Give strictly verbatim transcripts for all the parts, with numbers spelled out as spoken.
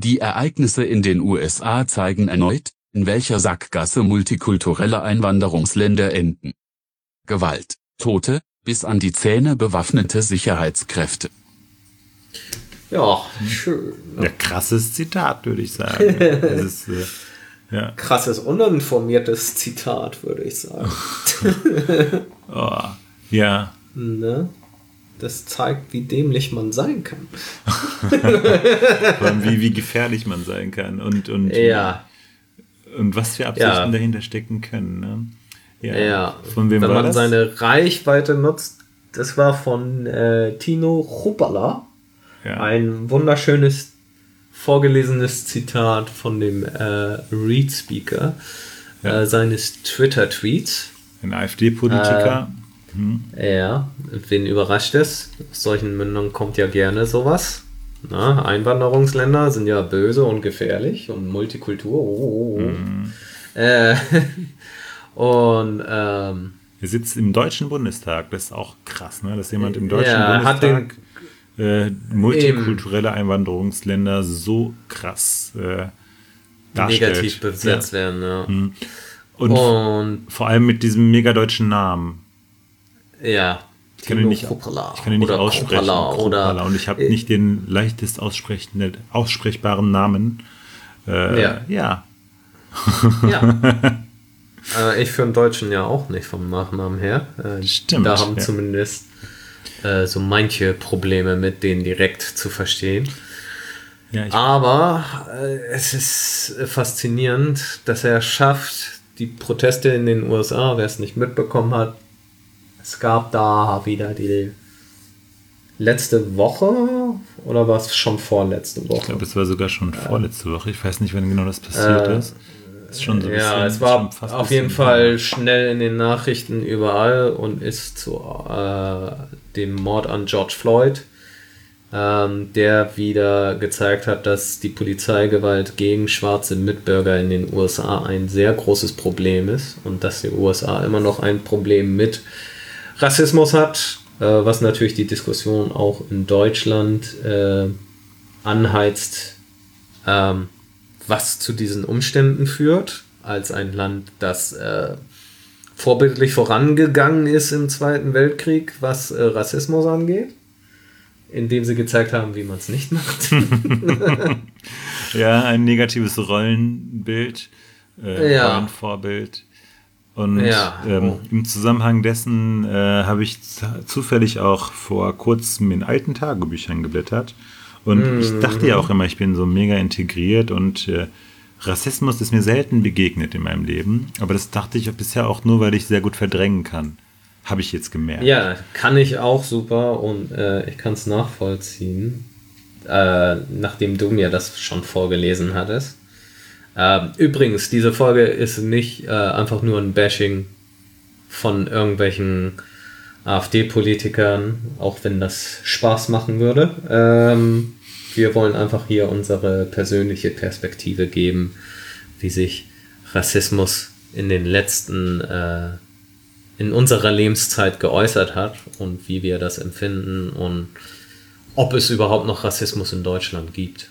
Die Ereignisse in den U S A zeigen erneut, in welcher Sackgasse multikulturelle Einwanderungsländer enden. Gewalt, Tote, bis an die Zähne bewaffnete Sicherheitskräfte. Ja, schön. Ja, krasses Zitat, würde ich sagen. Das ist, äh, ja. Krasses, uninformiertes Zitat, würde ich sagen. Oh, ja. Ne? Das zeigt, wie dämlich man sein kann. Vor allem, wie, wie gefährlich man sein kann und, und, ja. und was für Absichten ja. dahinter stecken können. Ne? Ja. ja. Von wem Wenn war man das? seine Reichweite nutzt, das war von äh, Tino Chrupalla. Ja. Ein wunderschönes, vorgelesenes Zitat von dem äh, Read-Speaker ja. äh, seines Twitter-Tweets. Ein AfD-Politiker. Äh, hm. Ja, wen überrascht es? Aus solchen Mündern kommt ja gerne sowas. Na, Einwanderungsländer sind ja böse und gefährlich und Multikultur. Oh, oh, oh. Mhm. Äh, und ähm, er sitzt im Deutschen Bundestag. Das ist auch krass, ne? Dass jemand im Deutschen ja, Bundestag hat den, äh, multikulturelle eben. Einwanderungsländer so krass äh, darstellt. Negativ besetzt ja. werden. Ja. Mhm. Und, und vor allem mit diesem mega deutschen Namen. Ja. Ich kann ihn nicht, ich kann ihn nicht oder aussprechen. Chrupalla, oder, und ich habe äh, nicht den leichtest aussprechbaren Namen. Äh, ja. Ja. ja. äh, ich für einen Deutschen ja auch nicht vom Nachnamen her. Äh, Stimmt. Da haben ja. zumindest äh, so manche Probleme mit, den direkt zu verstehen. Ja, Aber äh, es ist faszinierend, dass er schafft, die Proteste in den U S A, wer es nicht mitbekommen hat, es gab da wieder die letzte Woche oder war es schon vorletzte Woche? Ich glaube, es war sogar schon äh, vorletzte Woche. Ich weiß nicht, wann genau das passiert äh, ist. ist schon so ein ja, bisschen, es war auf jeden Fall mehr. schnell in den Nachrichten überall und ist zu äh, dem Mord an George Floyd, ähm, der wieder gezeigt hat, dass die Polizeigewalt gegen schwarze Mitbürger in den U S A ein sehr großes Problem ist und dass die U S A immer noch ein Problem mit Rassismus hat, äh, was natürlich die Diskussion auch in Deutschland äh, anheizt, ähm, was zu diesen Umständen führt, als ein Land, das äh, vorbildlich vorangegangen ist im Zweiten Weltkrieg, was äh, Rassismus angeht, indem sie gezeigt haben, wie man es nicht macht. Ja, ein negatives Rollenbild, äh, ja. Rollenvorbild. Und ja. ähm, oh. im Zusammenhang dessen äh, habe ich z- zufällig auch vor kurzem in alten Tagebüchern geblättert. Und mm. ich dachte ja auch immer, ich bin so mega integriert und äh, Rassismus ist mir selten begegnet in meinem Leben. Aber das dachte ich bisher auch nur, weil ich sehr gut verdrängen kann. Habe ich jetzt gemerkt. Ja, kann ich auch super und äh, ich kann es nachvollziehen, äh, nachdem du mir das schon vorgelesen hattest. Äh, übrigens, diese Folge ist nicht äh, einfach nur ein Bashing von irgendwelchen AfD-Politikern, auch wenn das Spaß machen würde. Ähm, wir wollen einfach hier unsere persönliche Perspektive geben, wie sich Rassismus in den letzten, äh, in unserer Lebenszeit geäußert hat und wie wir das empfinden und ob es überhaupt noch Rassismus in Deutschland gibt.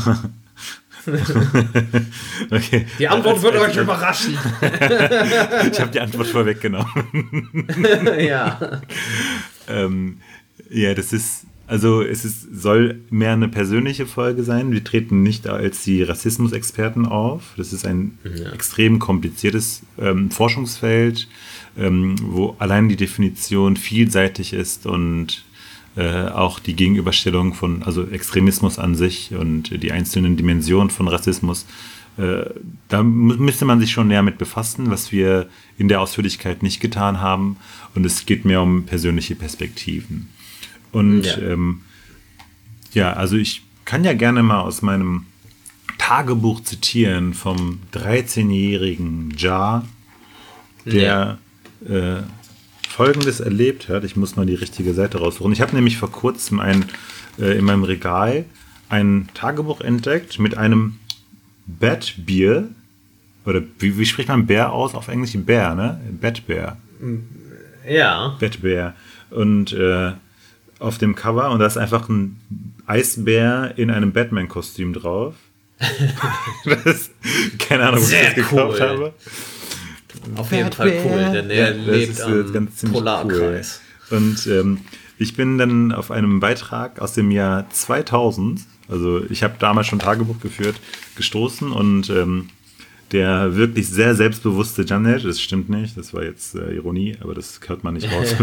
Okay. Die Antwort wird euch überraschen. Ich habe die Antwort vorweggenommen. Ja. ähm, ja, das ist, also es ist, soll mehr eine persönliche Folge sein. Wir treten nicht als die Rassismusexperten auf. Das ist ein ja. extrem kompliziertes ähm, Forschungsfeld, ähm, wo allein die Definition vielseitig ist und Äh, auch die Gegenüberstellung von, also Extremismus an sich und die einzelnen Dimensionen von Rassismus, äh, da m- müsste man sich schon näher mit befassen, was wir in der Ausführlichkeit nicht getan haben. Und es geht mehr um persönliche Perspektiven. Und ja, ähm, ja also ich kann ja gerne mal aus meinem Tagebuch zitieren vom dreizehnjährigen Ja, der ja. äh, Folgendes erlebt hat. Ich muss mal die richtige Seite raussuchen. Ich habe nämlich vor kurzem ein, äh, in meinem Regal ein Tagebuch entdeckt mit einem Bat Bear. Oder wie, wie spricht man Bär aus? Auf Englisch Bär, ne? Bat Bear. Ja. Bat Bear. Und äh, auf dem Cover, und da ist einfach ein Eisbär in einem Batman-Kostüm drauf. das, keine Ahnung, wo ich das gekauft cool. habe. Auf jeden Fall cool, denn er Ja, lebt ist, am ganz Polarkreis. Cool. Und ähm, ich bin dann auf einem Beitrag aus dem Jahr zweitausend, also ich habe damals schon Tagebuch geführt, gestoßen und ähm, der wirklich sehr selbstbewusste Janet, das stimmt nicht, das war jetzt äh, Ironie, aber das hört man nicht raus,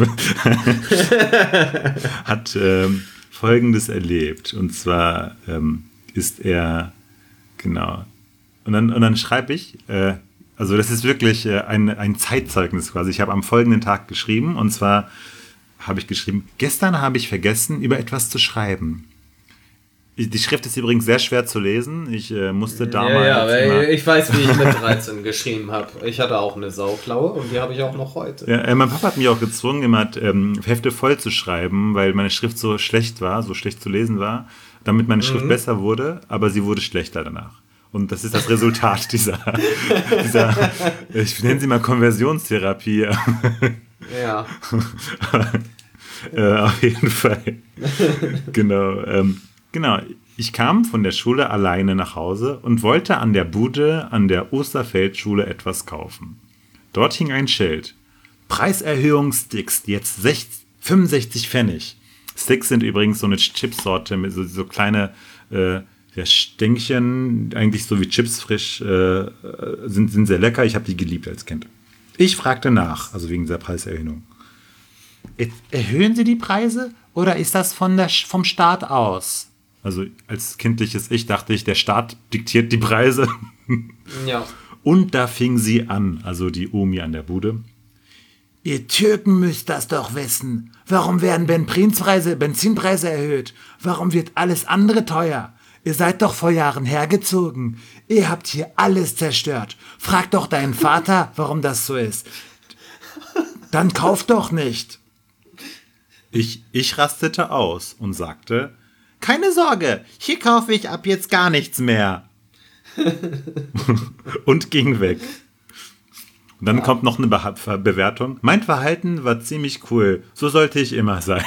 hat ähm, Folgendes erlebt. Und zwar ähm, ist er, genau, und dann, und dann schreibe ich, äh, also das ist wirklich äh, ein, ein Zeitzeugnis quasi. Ich habe am folgenden Tag geschrieben, und zwar habe ich geschrieben, gestern habe ich vergessen, über etwas zu schreiben. Die Schrift ist übrigens sehr schwer zu lesen. Ich äh, musste damals... Ja, ja, aber immer, ich weiß, wie ich mit dreizehn geschrieben habe. Ich hatte auch eine Sauklaue und die habe ich auch noch heute. Ja, äh, mein Papa hat mich auch gezwungen, immer ähm, Hefte voll zu schreiben, weil meine Schrift so schlecht war, so schlecht zu lesen war, damit meine Schrift mhm. besser wurde, aber sie wurde schlechter danach. Und das ist das Resultat dieser, dieser, ich nenne sie mal Konversionstherapie. Ja. äh, auf jeden Fall. Genau. Ähm, genau. Ich kam von der Schule alleine nach Hause und wollte an der Bude an der Osterfeldschule etwas kaufen. Dort hing ein Schild. Preiserhöhung Sticks, jetzt fünfundsechzig Pfennig. Sticks sind übrigens so eine Chipsorte mit so, so kleine äh, ja, Stängchen, eigentlich so wie Chips frisch, äh, sind, sind sehr lecker. Ich habe die geliebt als Kind. Ich fragte nach, also wegen dieser Preiserhöhung. Erhöhen Sie die Preise oder ist das von der, vom Staat aus? Also als kindliches Ich dachte ich, der Staat diktiert die Preise. Ja. Und da fing sie an, also die Omi an der Bude. Ihr Türken müsst das doch wissen. Warum werden Benzinpreise, Benzinpreise erhöht? Warum wird alles andere teuer? Ihr seid doch vor Jahren hergezogen. Ihr habt hier alles zerstört. Frag doch deinen Vater, warum das so ist. Dann kauf doch nicht. Ich, ich rastete aus und sagte, keine Sorge, hier kaufe ich ab jetzt gar nichts mehr. Und ging weg. Und dann ja. kommt noch eine Be- Bewertung. Mein Verhalten war ziemlich cool. So sollte ich immer sein.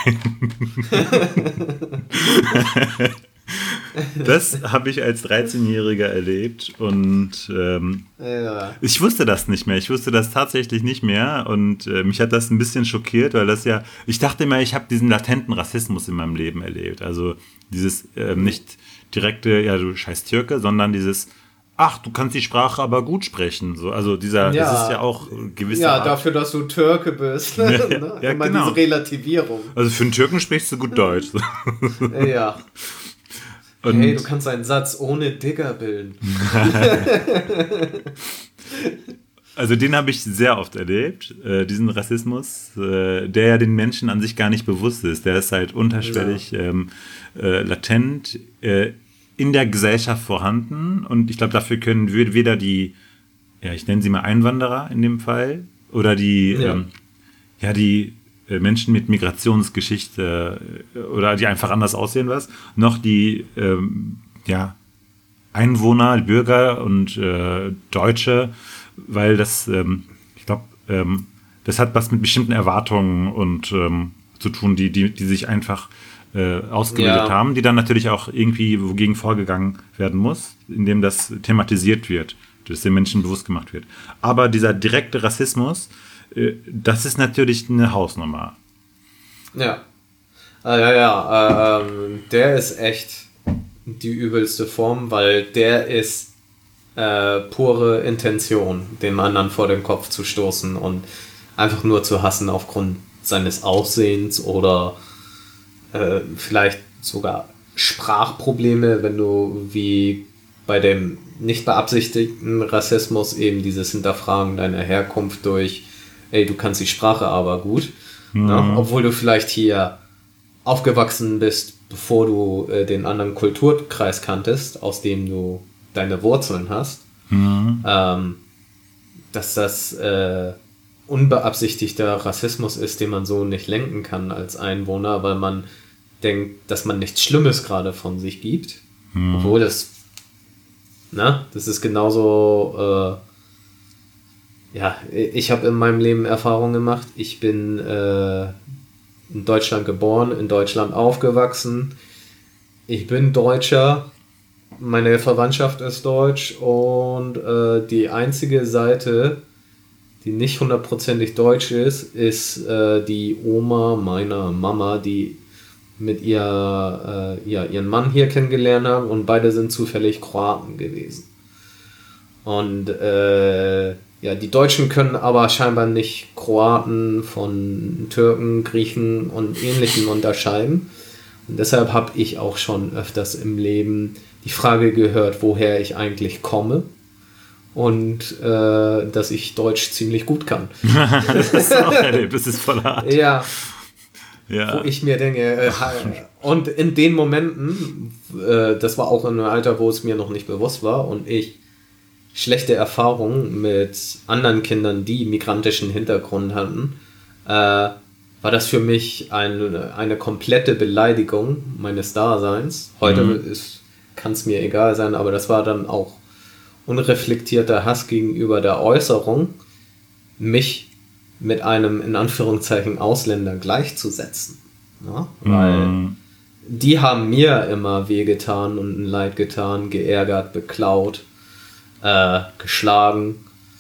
Das habe ich als dreizehnjähriger erlebt und ähm, ja. ich wusste das nicht mehr. Ich wusste das tatsächlich nicht mehr und äh, mich hat das ein bisschen schockiert, weil das ja, ich dachte immer, ich habe diesen latenten Rassismus in meinem Leben erlebt. Also dieses äh, nicht direkte, ja du scheiß Türke, sondern dieses, ach, du kannst die Sprache aber gut sprechen. So, also dieser, ja. das ist ja auch gewisse Ja, Art. Dafür, dass du Türke bist. Ja, ne? ja, Immer genau. diese Relativierung. Also für einen Türken sprichst du gut Deutsch. Ja. Und hey, du kannst einen Satz ohne Digger bilden. Also den habe ich sehr oft erlebt, äh, diesen Rassismus, äh, der ja den Menschen an sich gar nicht bewusst ist. Der ist halt unterschwellig, ja. ähm, äh, latent äh, in der Gesellschaft vorhanden. Und ich glaube, dafür können weder die, ja, ich nenne sie mal Einwanderer in dem Fall, oder die, ja, ähm, ja die Menschen mit Migrationsgeschichte oder die einfach anders aussehen was, noch die ähm, ja, Einwohner, Bürger und äh, Deutsche, weil das, ähm, ich glaube, ähm, das hat was mit bestimmten Erwartungen und ähm, zu tun, die, die, die sich einfach äh, ausgebildet ja. haben, die dann natürlich auch irgendwie wogegen vorgegangen werden muss, indem das thematisiert wird, dass den Menschen bewusst gemacht wird. Aber dieser direkte Rassismus, das ist natürlich eine Hausnummer. Ja. Ah, ja, ja. Ähm, der ist echt die übelste Form, weil der ist äh, pure Intention, dem anderen vor den Kopf zu stoßen und einfach nur zu hassen aufgrund seines Aussehens oder äh, vielleicht sogar Sprachprobleme, wenn du wie bei dem nicht beabsichtigten Rassismus eben dieses Hinterfragen deiner Herkunft durch ey, du kannst die Sprache aber gut, mhm. ne? Obwohl du vielleicht hier aufgewachsen bist, bevor du äh, den anderen Kulturkreis kanntest, aus dem du deine Wurzeln hast, mhm. ähm, dass das äh, unbeabsichtigter Rassismus ist, den man so nicht lenken kann als Einwohner, weil man denkt, dass man nichts Schlimmes gerade von sich gibt, mhm. obwohl das, na, das ist genauso äh, ja, ich habe in meinem Leben Erfahrungen gemacht. Ich bin äh, in Deutschland geboren, in Deutschland aufgewachsen. Ich bin Deutscher meine Verwandtschaft ist deutsch und äh, die einzige Seite, die nicht hundertprozentig deutsch ist, ist äh, die Oma meiner Mama, die mit ihr, äh, ja, ihren Mann hier kennengelernt haben und beide sind zufällig Kroaten gewesen. Und äh, ja, die Deutschen können aber scheinbar nicht Kroaten von Türken, Griechen und Ähnlichem unterscheiden. Und deshalb habe ich auch schon öfters im Leben die Frage gehört, woher ich eigentlich komme. Und äh, dass ich Deutsch ziemlich gut kann. Das ist auch erlebt, das ist voll hart. Ja. Ja. Wo ich mir denke, äh, und in den Momenten, äh, das war auch in einem Alter, wo es mir noch nicht bewusst war und ich schlechte Erfahrungen mit anderen Kindern, die migrantischen Hintergrund hatten, äh, war das für mich eine, eine komplette Beleidigung meines Daseins. Heute mhm. kann es mir egal sein, aber das war dann auch unreflektierter Hass gegenüber der Äußerung, mich mit einem, in Anführungszeichen, Ausländer gleichzusetzen. Ja? Weil mm. die haben mir immer wehgetan und ein Leid getan, geärgert, beklaut, äh, geschlagen.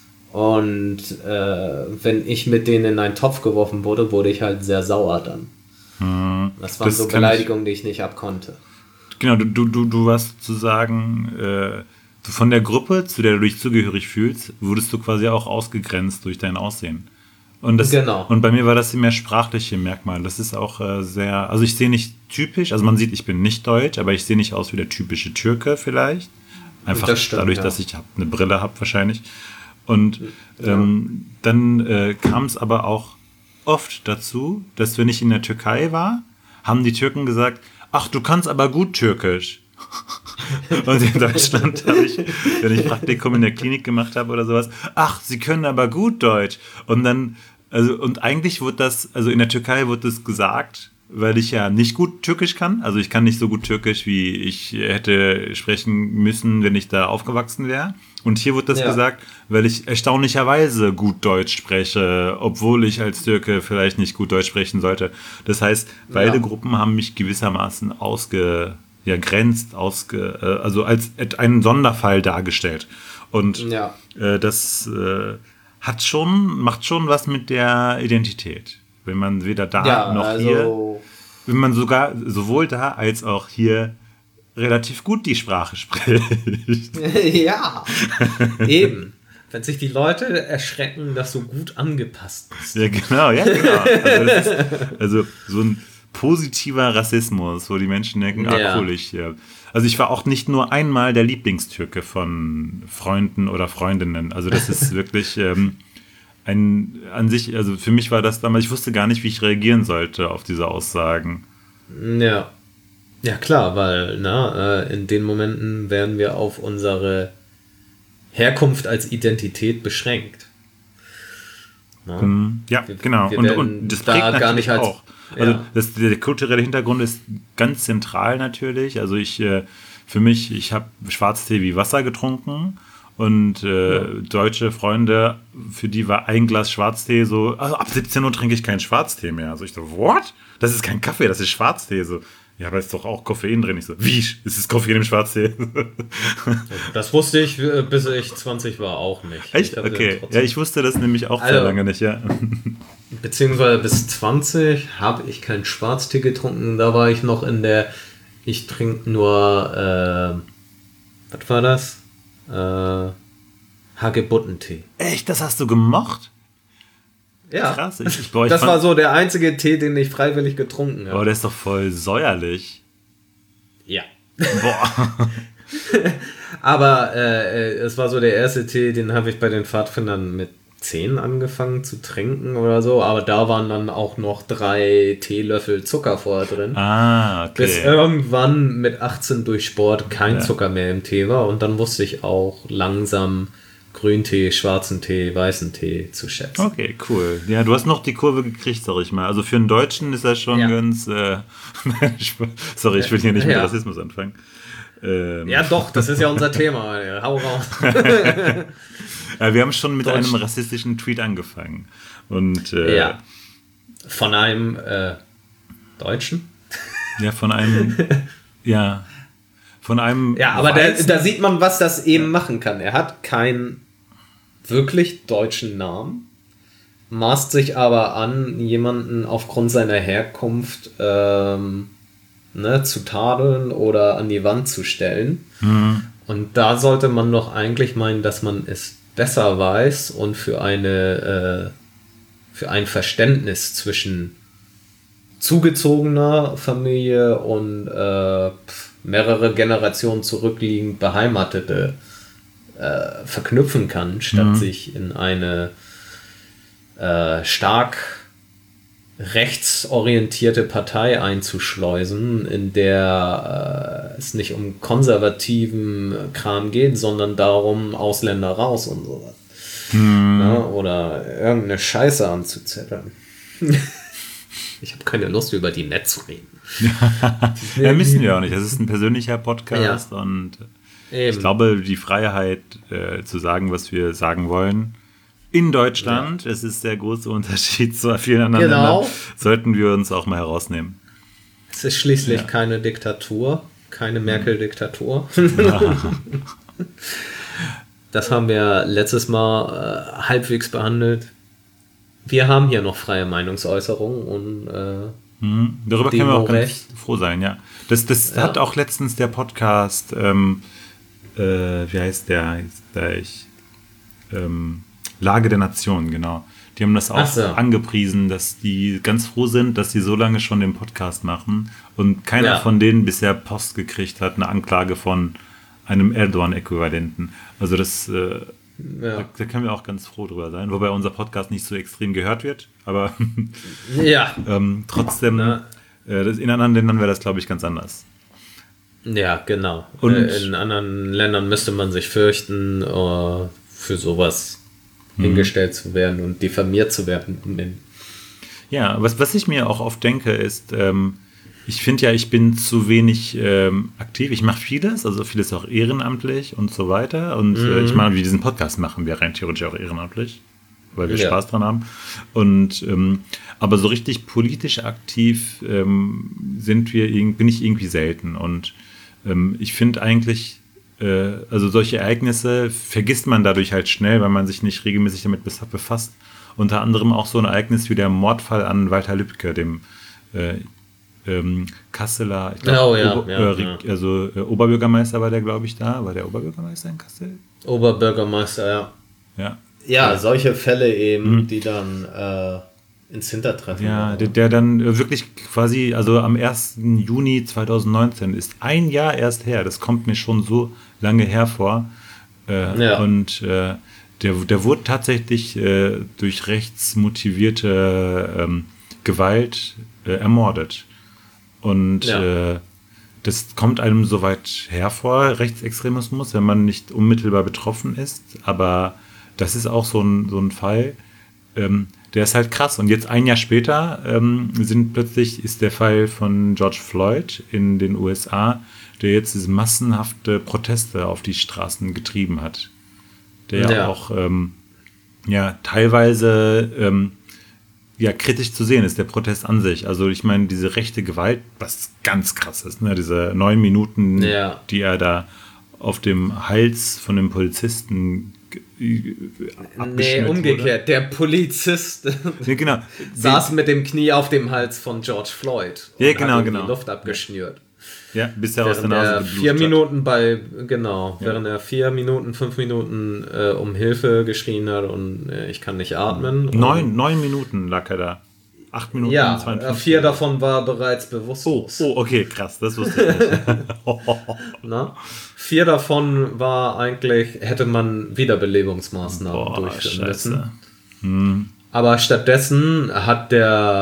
Und äh, wenn ich mit denen in einen Topf geworfen wurde, wurde ich halt sehr sauer dann. Mm. Das waren das so Beleidigungen, ich, die ich nicht abkonnte. Genau, du, du, du, du warst zu sagen, äh, von der Gruppe, zu der du dich zugehörig fühlst, wurdest du quasi auch ausgegrenzt durch dein Aussehen. Und, das, genau. und bei mir war das mehr sprachliche Merkmal. Das ist auch äh, sehr, also ich sehe nicht typisch, also man sieht, ich bin nicht deutsch, aber ich sehe nicht aus wie der typische Türke vielleicht. Einfach das stimmt, dadurch, ja. dass ich eine Brille habe wahrscheinlich. Und ja. ähm, dann äh, kam es aber auch oft dazu, dass wenn ich in der Türkei war, haben die Türken gesagt, ach, du kannst aber gut Türkisch. Und in Deutschland habe ich, wenn ich Praktikum in der Klinik gemacht habe oder sowas, ach, sie können aber gut Deutsch. Und dann, also, und eigentlich wurde das, also in der Türkei wurde das gesagt, weil ich ja nicht gut Türkisch kann. Also ich kann nicht so gut Türkisch, wie ich hätte sprechen müssen, wenn ich da aufgewachsen wäre. Und hier wurde das ja. gesagt, weil ich erstaunlicherweise gut Deutsch spreche, obwohl ich als Türke vielleicht nicht gut Deutsch sprechen sollte. Das heißt, beide ja. Gruppen haben mich gewissermaßen ausge, ja, grenzt, ausge, also als einen Sonderfall dargestellt. Und ja. äh, das äh, hat schon, macht schon was mit der Identität. Wenn man weder da ja, noch also hier, wenn man sogar sowohl da als auch hier relativ gut die Sprache spricht. Ja, eben. Wenn sich die Leute erschrecken, dass du gut angepasst bist. Ja, genau, ja, genau. Also, das ist, also so ein positiver Rassismus, wo die Menschen denken, ja. ah, cool, ich, ja. Also ich war auch nicht nur einmal der Lieblingstürke von Freunden oder Freundinnen. Also das ist wirklich ähm, ein, an sich, also für mich war das damals, ich wusste gar nicht, wie ich reagieren sollte auf diese Aussagen. Ja. Ja, klar, weil na, in den Momenten werden wir auf unsere Herkunft als Identität beschränkt. Na? Ja, wir, genau. Wir und, und das prägt da gar nicht als, auch. Also ja. das, der kulturelle Hintergrund ist ganz zentral natürlich. Also ich, für mich, ich habe Schwarztee wie Wasser getrunken und äh, ja. deutsche Freunde, für die war ein Glas Schwarztee so, also ab siebzehn Uhr trinke ich keinen Schwarztee mehr. Also ich so, what? Das ist kein Kaffee, das ist Schwarztee. So, ja, aber ist doch auch Koffein drin. Ich so, wie? Ist es Koffein im Schwarztee? Das wusste ich, bis ich zwanzig war, auch nicht. Echt? Ich okay. Ja, ich wusste das nämlich auch also, sehr lange nicht, ja. Beziehungsweise bis zwanzig habe ich keinen Schwarztee getrunken. Da war ich noch in der, ich trinke nur, äh, was war das? Äh, Hagebuttentee. Echt? Das hast du gemocht? Ja, krass. Ich, ich, boah, ich das fand, war so der einzige Tee, den ich freiwillig getrunken habe. Oh, der ist doch voll säuerlich. Ja. Boah. Aber äh, es war so der erste Tee, den habe ich bei den Pfadfindern mit zehn angefangen zu trinken oder so. Aber da waren dann auch noch drei Teelöffel Zucker vorher drin. Ah, okay. Bis irgendwann mit achtzehn durch Sport kein ja. Zucker mehr im Tee war. Und dann wusste ich auch langsam Grüntee, schwarzen Tee, weißen Tee zu schätzen. Okay, cool. Ja, du hast noch die Kurve gekriegt, sag ich mal. Also für einen Deutschen ist das schon ja. ganz... Äh, sorry, ich will hier nicht mit ja. Rassismus anfangen. Ähm. Ja doch, das ist ja unser Thema. Hau raus. Ja, wir haben schon mit Deutsch. einem rassistischen Tweet angefangen. Und, äh, ja. Von einem äh, Deutschen? Ja, von einem... ja... von einem... Ja, aber da, da sieht man, was das eben ja. machen kann. Er hat keinen wirklich deutschen Namen, maßt sich aber an, jemanden aufgrund seiner Herkunft ähm, ne, zu tadeln oder an die Wand zu stellen. Mhm. Und da sollte man doch eigentlich meinen, dass man es besser weiß und für eine äh, für ein Verständnis zwischen zugezogener Familie und äh, mehrere Generationen zurückliegend Beheimatete äh, verknüpfen kann, statt mhm. sich in eine äh, stark rechtsorientierte Partei einzuschleusen, in der äh, es nicht um konservativen Kram geht, sondern darum, Ausländer raus und sowas. Mhm. Ja, oder irgendeine Scheiße anzuzetteln. Ich habe keine Lust, über die Netz zu reden. Ja, müssen wir auch nicht. Das ist ein persönlicher Podcast ja. und Eben. ich glaube, die Freiheit äh, zu sagen, was wir sagen wollen, in Deutschland, ja. es ist der große Unterschied zu vielen anderen genau. Ländern, sollten wir uns auch mal herausnehmen. Es ist schließlich ja. keine Diktatur, keine Merkel-Diktatur. Ja. Das haben wir letztes Mal äh, halbwegs behandelt. Wir haben hier noch freie Meinungsäußerung und äh, hm, darüber können wir auch ganz froh sein, ja. Das, das ja. hat auch letztens der Podcast, ähm, äh, wie heißt der? der ich, ähm, Lage der Nation, genau. Die haben das auch so. angepriesen, dass die ganz froh sind, dass sie so lange schon den Podcast machen und keiner ja. von denen bisher Post gekriegt hat, eine Anklage von einem Erdogan-Äquivalenten. Also das, äh, ja. da, da können wir auch ganz froh drüber sein, wobei unser Podcast nicht so extrem gehört wird, aber ja. ähm, trotzdem, ja. äh, das, in anderen Ländern wäre das, glaube ich, ganz anders. Ja, genau. Und äh, in anderen Ländern müsste man sich fürchten, uh, für sowas hingestellt zu werden und diffamiert zu werden. Ja, was, was ich mir auch oft denke, ist, ähm, ich finde ja, ich bin zu wenig ähm, aktiv. Ich mache vieles, also vieles auch ehrenamtlich und so weiter. Und mhm. äh, ich meine, wie diesen Podcast machen wir rein theoretisch auch ehrenamtlich, weil wir ja. Spaß dran haben. Und ähm, aber so richtig politisch aktiv ähm, sind wir, bin ich irgendwie selten. Und ähm, ich finde eigentlich, also solche Ereignisse vergisst man dadurch halt schnell, weil man sich nicht regelmäßig damit befasst. Unter anderem auch so ein Ereignis wie der Mordfall an Walter Lübcke, dem äh, ähm, Kasseler, ich glaub, oh, ja, Ober, ja, äh, ja. also äh, Oberbürgermeister war der, glaube ich, da. War der Oberbürgermeister in Kassel? Oberbürgermeister, ja. Ja, ja, ja. Solche Fälle eben, mhm. die dann äh, ins Hintertreffen Ja, der, der dann wirklich quasi, also am ersten Juni zweitausendneunzehn ist ein Jahr erst her. Das kommt mir schon so lange hervor. Äh, ja. Und äh, der, der wurde tatsächlich äh, durch rechtsmotivierte ähm, Gewalt äh, ermordet. Und ja. äh, das kommt einem so weit hervor, Rechtsextremismus, wenn man nicht unmittelbar betroffen ist. Aber das ist auch so ein, so ein Fall, ähm, der ist halt krass. Und jetzt ein Jahr später ähm, sind plötzlich ist der Fall von George Floyd in den U S A, der jetzt diese massenhafte Proteste auf die Straßen getrieben hat. Der ja. auch ähm, ja, teilweise ähm, ja, kritisch zu sehen ist, der Protest an sich. Also ich meine, diese rechte Gewalt, was ganz krass ist, ne? Diese neun Minuten, ja. die er da auf dem Hals von dem Polizisten Nee, umgekehrt. Wurde. Der Polizist nee, genau. saß mit dem Knie auf dem Hals von George Floyd und ja, genau, hat ihm genau. die Luft abgeschnürt. Ja, bis er aus der Nase geblutet vier Minuten bei, genau, ja. während er vier Minuten, fünf Minuten äh, um Hilfe geschrien hat und äh, ich kann nicht atmen. Neun, neun Minuten lag er da. Acht Minuten ja, zweiundfünfzig. Vier davon war bereits bewusstlos. Oh, oh okay, krass, das wusste ich nicht. Na? Vier davon war eigentlich, hätte man Wiederbelebungsmaßnahmen Boah, durchführen Scheiße. müssen. Hm. Aber stattdessen hat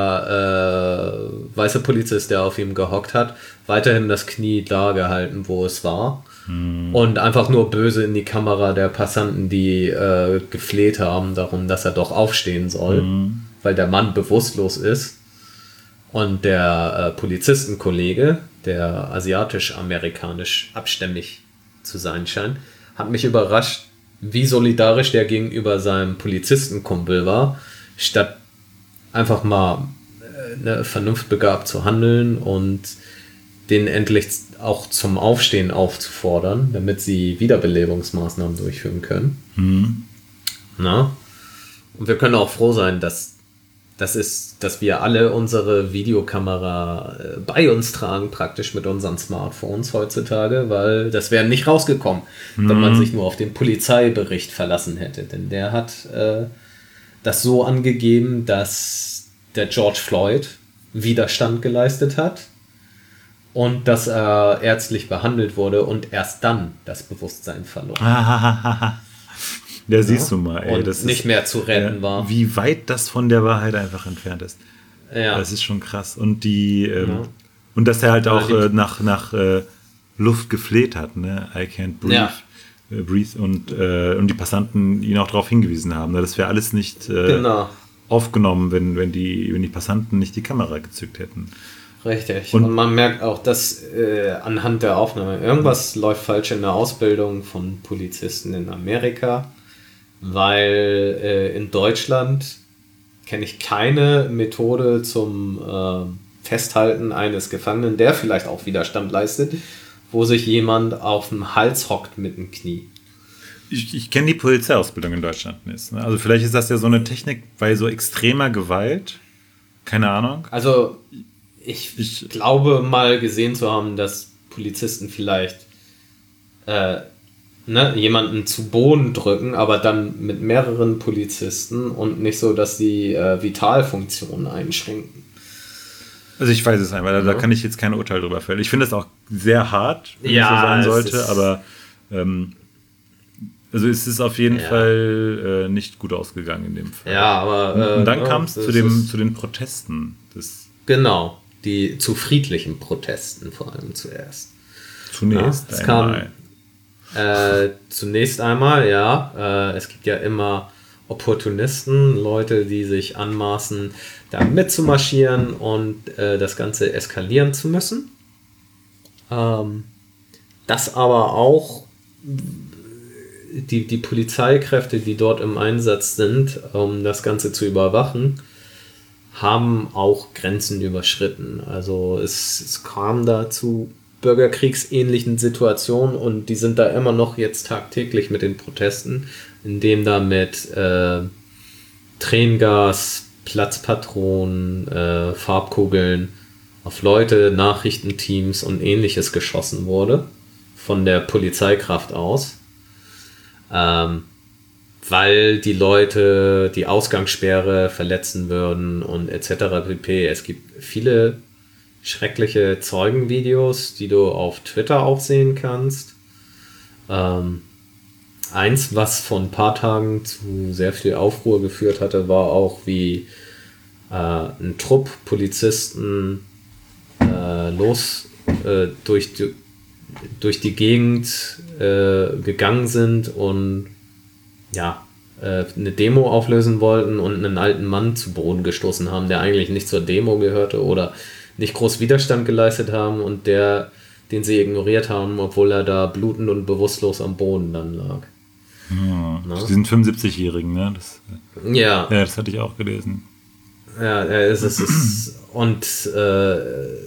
der äh, weiße Polizist, der auf ihm gehockt hat, weiterhin das Knie da gehalten, wo es war. Hm. Und einfach nur böse in die Kamera der Passanten, die äh, gefleht haben darum, dass er doch aufstehen soll, hm. weil der Mann bewusstlos ist. Und der äh, Polizistenkollege, der asiatisch-amerikanisch abstämmig zu sein scheint, hat mich überrascht, wie solidarisch der gegenüber seinem Polizistenkumpel war, statt einfach mal äh, ne, vernunftbegabt zu handeln und den endlich auch zum Aufstehen aufzufordern, damit sie Wiederbelebungsmaßnahmen durchführen können. Mhm. Na? Und wir können auch froh sein, dass das ist, dass wir alle unsere Videokamera äh, bei uns tragen, praktisch mit unseren Smartphones heutzutage, weil das wäre nicht rausgekommen, mhm. wenn man sich nur auf den Polizeibericht verlassen hätte. Denn der hat äh, das so angegeben, dass der George Floyd Widerstand geleistet hat und dass er ärztlich behandelt wurde und erst dann das Bewusstsein verlor. Ja, siehst du mal, ey. Und das nicht ist, mehr zu retten ja, war. Wie weit das von der Wahrheit einfach entfernt ist. Ja. Das ist schon krass. Und die ähm, Ja. und dass er halt auch Ja, die- äh, nach, nach äh, Luft gefleht hat, ne? I can't breathe. Ja. Äh, breathe und, äh, und die Passanten ihn auch darauf hingewiesen haben. Ne? Das wäre alles nicht äh, Genau, aufgenommen, wenn, wenn, die, wenn die Passanten nicht die Kamera gezückt hätten. richtig. Und- Und, man merkt auch, dass äh, anhand der Aufnahme irgendwas läuft falsch in der Ausbildung von Polizisten in Amerika, weil äh, in Deutschland kenne ich keine Methode zum äh, Festhalten eines Gefangenen, der vielleicht auch Widerstand leistet, wo sich jemand auf dem Hals hockt mit dem Knie. Ich, ich kenne die Polizeiausbildung in Deutschland nicht. Ne? Also vielleicht ist das ja so eine Technik bei so extremer Gewalt. Keine Ahnung. Also ich, Ich- glaube mal gesehen zu haben, dass Polizisten vielleicht äh, ne, jemanden zu Boden drücken, aber dann mit mehreren Polizisten und nicht so, dass die äh, Vitalfunktionen einschränken. Also ich weiß es einfach, da, da Ja. kann ich jetzt kein Urteil drüber fällen. Ich finde das auch sehr hart, wenn Ja, es so sein es sollte, ist- aber ähm, also es ist auf jeden Ja. Fall äh, nicht gut ausgegangen in dem Fall. Ja, aber äh, Und dann ne, kam es das zu, dem, ist- zu den Protesten. Das Genau, die zu friedlichen Protesten vor allem zuerst. zunächst Ja, es kam- einmal. Äh, zunächst einmal, ja, äh, es gibt ja immer Opportunisten, Leute, die sich anmaßen, da mitzumarschieren und äh, das Ganze eskalieren zu müssen. Ähm, das aber auch die, die Polizeikräfte, die dort im Einsatz sind, um das Ganze zu überwachen, haben auch Grenzen überschritten. Also es, es kam da zu bürgerkriegsähnlichen Situationen und die sind da immer noch jetzt tagtäglich mit den Protesten, indem da mit äh, Tränengas, Platzpatronen, äh, Farbkugeln auf Leute, Nachrichtenteams und ähnliches geschossen wurde von der Polizeikraft aus. Ähm, weil die Leute die Ausgangssperre verletzen würden und et cetera pp. Es gibt viele schreckliche Zeugenvideos, die du auf Twitter auch sehen kannst. Ähm, eins, was vor ein paar Tagen zu sehr viel Aufruhr geführt hatte, war auch, wie äh, ein Trupp Polizisten äh, los äh, durch, die, durch die Gegend äh, gegangen sind und ja, äh, eine Demo auflösen wollten und einen alten Mann zu Boden gestoßen haben, der eigentlich nicht zur Demo gehörte oder nicht groß Widerstand geleistet haben und der, den sie ignoriert haben, obwohl er da blutend und bewusstlos am Boden dann lag. Ja, Na? diesen fünfundsiebzig-Jährigen, ne? Das, Ja, ja, das hatte ich auch gelesen. ja, es ist, es ist und äh,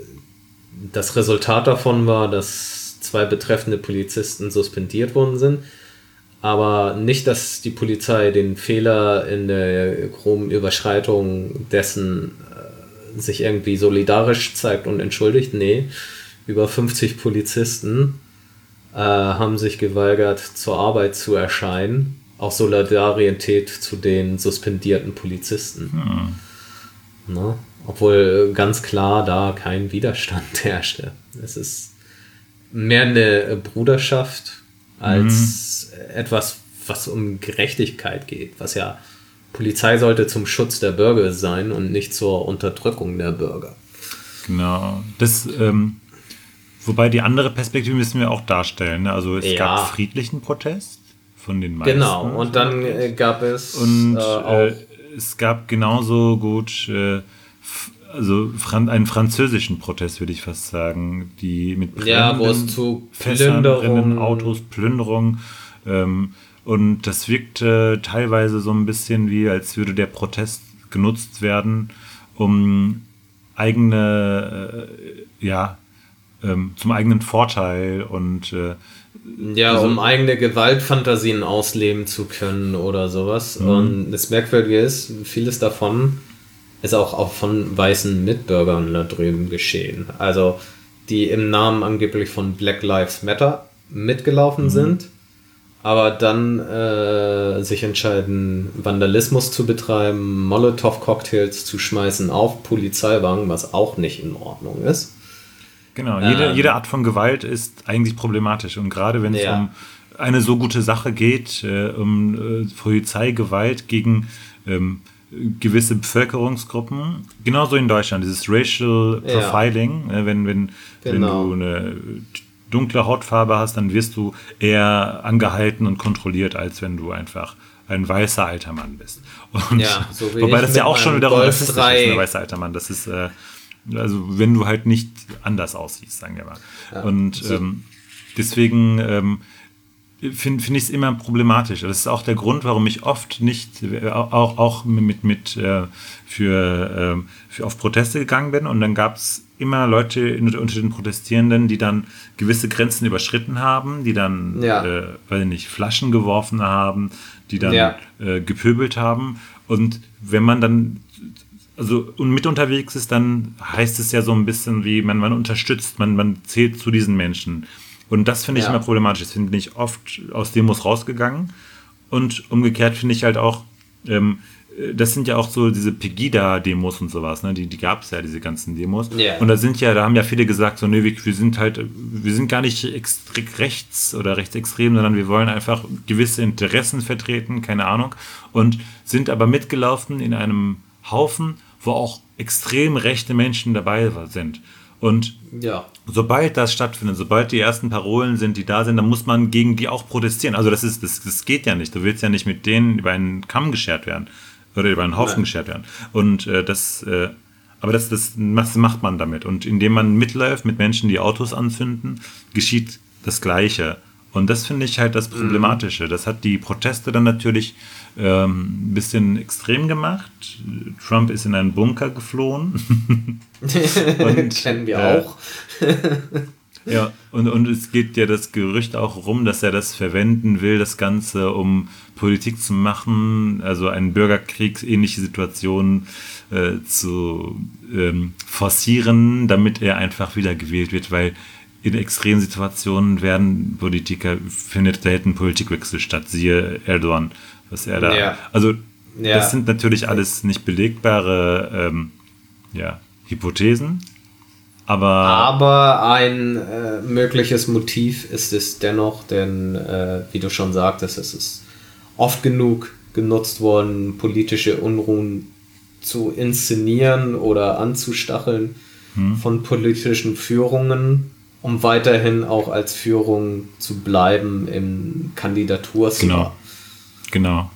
das Resultat davon war, dass zwei betreffende Polizisten suspendiert worden sind. Aber nicht, dass die Polizei den Fehler in der groben Überschreitung dessen äh, sich irgendwie solidarisch zeigt und entschuldigt. Nee, über fünfzig Polizisten äh, haben sich geweigert, zur Arbeit zu erscheinen. Aus Solidarität zu den suspendierten Polizisten. Hm. Ne? Obwohl ganz klar da kein Widerstand herrschte. Es ist mehr eine Bruderschaft als mhm. etwas, was um Gerechtigkeit geht, was ja Polizei sollte zum Schutz der Bürger sein und nicht zur Unterdrückung der Bürger. Genau. Das, ähm, wobei die andere Perspektive müssen wir auch darstellen. Ne? Also es Ja. gab friedlichen Protest von den meisten. Genau, und dann äh, gab es Und äh, auch äh, es gab genauso gut äh, f- also Fran- einen französischen Protest, würde ich fast sagen, die mit Ja, wo es brennenden zu Fässern, brennenden Plünderungen- Autos, Plünderung ähm, und das wirkte teilweise so ein bisschen wie, als würde der Protest genutzt werden, um eigene äh, ja ähm, zum eigenen Vorteil und äh, ja, also, um eigene Gewaltfantasien ausleben zu können oder sowas. Mhm. Und das Merkwürdige ist, vieles davon ist auch, auch von weißen Mitbürgern da drüben geschehen. Also die im Namen angeblich von Black Lives Matter mitgelaufen mhm. sind, aber dann äh, sich entscheiden, Vandalismus zu betreiben, Molotow-Cocktails zu schmeißen auf Polizeiwagen, was auch nicht in Ordnung ist. Genau, jede, ähm, jede Art von Gewalt ist eigentlich problematisch. Und gerade wenn es ja. um eine so gute Sache geht, äh, um äh, Polizeigewalt gegen ähm, gewisse Bevölkerungsgruppen, genauso in Deutschland, dieses Racial ja. Profiling, äh, wenn, wenn, genau. wenn du eine dunkle Hautfarbe hast, dann wirst du eher angehalten und kontrolliert, als wenn du einfach ein weißer alter Mann bist. Und ja, so wie wobei das ja auch schon wiederum rassistisch ist, ein weißer alter Mann. Das ist, äh, also wenn du halt nicht anders aussiehst, sagen wir mal. Ja, und so. ähm, deswegen ähm, finde find ich es immer problematisch. Das ist auch der Grund, warum ich oft nicht, auch, auch mit, mit äh, für, äh, für auf Proteste gegangen bin. Und dann gab es immer Leute in, unter den Protestierenden, die dann gewisse Grenzen überschritten haben, die dann, ja. äh, weiß ich nicht, Flaschen geworfen haben, die dann ja. äh, gepöbelt haben. Und wenn man dann also und mit unterwegs ist, dann heißt es ja so ein bisschen wie, man, man unterstützt, man, man zählt zu diesen Menschen. Und das finde ich ja. immer problematisch. Das finde ich oft aus Demos rausgegangen. Und umgekehrt finde ich halt auch, ähm, das sind ja auch so diese Pegida-Demos und sowas, ne? Die, die gab es ja, diese ganzen Demos. Yeah. Und da sind ja, da haben ja viele gesagt, so, nee, wir, wir sind halt, wir sind gar nicht extre- rechts oder rechtsextrem, sondern wir wollen einfach gewisse Interessen vertreten, keine Ahnung. Und sind aber mitgelaufen in einem Haufen, wo auch extrem rechte Menschen dabei sind. Und ja. sobald das stattfindet, sobald die ersten Parolen sind, die da sind, dann muss man gegen die auch protestieren. Also das ist, das, das geht ja nicht. Du willst ja nicht mit denen über einen Kamm geschert werden oder über einen Haufen Nein. geschert werden. Und äh, das, äh, aber das, das, das macht man damit. Und indem man mitläuft mit Menschen, die Autos anzünden, geschieht das Gleiche. Und das finde ich halt das Problematische. Das hat die Proteste dann natürlich ähm, ein bisschen extrem gemacht. Trump ist in einen Bunker geflohen. Und, kennen wir äh, auch. ja, und, und es geht ja das Gerücht auch rum, dass er das verwenden will, das Ganze, um Politik zu machen, also einen Bürgerkrieg, ähnliche Situationen äh, zu ähm, forcieren, damit er einfach wieder gewählt wird, weil in extremen Situationen werden Politiker, findet selten Politikwechsel statt, siehe Erdogan, was er da, ja. also ja. das sind natürlich alles nicht belegbare ähm, ja, Hypothesen, aber aber ein äh, mögliches Motiv ist es dennoch, denn äh, wie du schon sagtest, es ist oft genug genutzt worden, politische Unruhen zu inszenieren oder anzustacheln hm. von politischen Führungen, um weiterhin auch als Führung zu bleiben im Kandidatursjahr. Genau, genau.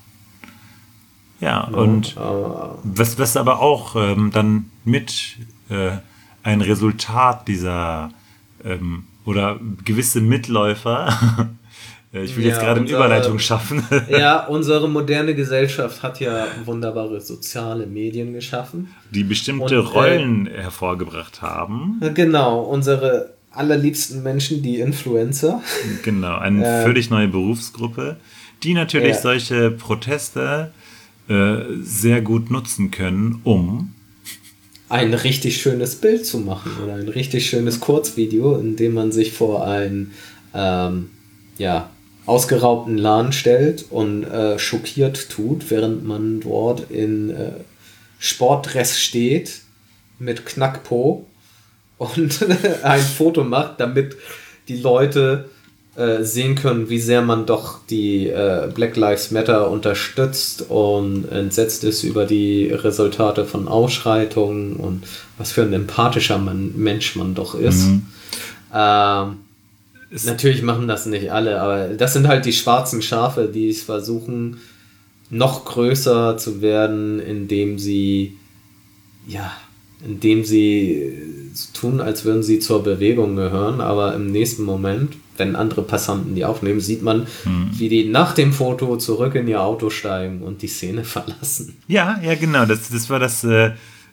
Ja, no, und uh, was, was aber auch ähm, dann mit äh, ein Resultat dieser ähm, oder gewisse Mitläufer, ich will ja, jetzt gerade eine Überleitung schaffen. Ja, unsere moderne Gesellschaft hat ja wunderbare soziale Medien geschaffen. Die bestimmte und, Rollen äh, hervorgebracht haben. Genau, unsere allerliebsten Menschen, die Influencer. Genau, eine äh, völlig neue Berufsgruppe, die natürlich ja. solche Proteste äh, sehr gut nutzen können, um ein richtig schönes Bild zu machen oder ein richtig schönes Kurzvideo, in dem man sich vor einen ähm, ja, ausgeraubten Laden stellt und äh, schockiert tut, während man dort in äh, Sportdress steht mit Knackpo und ein Foto macht, damit die Leute äh, sehen können, wie sehr man doch die äh, Black Lives Matter unterstützt und entsetzt ist über die Resultate von Ausschreitungen und was für ein empathischer man, Mensch man doch ist. Mhm. Ähm, natürlich machen das nicht alle, aber das sind halt die schwarzen Schafe, die es versuchen, noch größer zu werden, indem sie ja, indem sie tun, als würden sie zur Bewegung gehören, aber im nächsten Moment, wenn andere Passanten die aufnehmen, sieht man, hm. wie die nach dem Foto zurück in ihr Auto steigen und die Szene verlassen. Ja, ja, genau. Das, das war das, äh,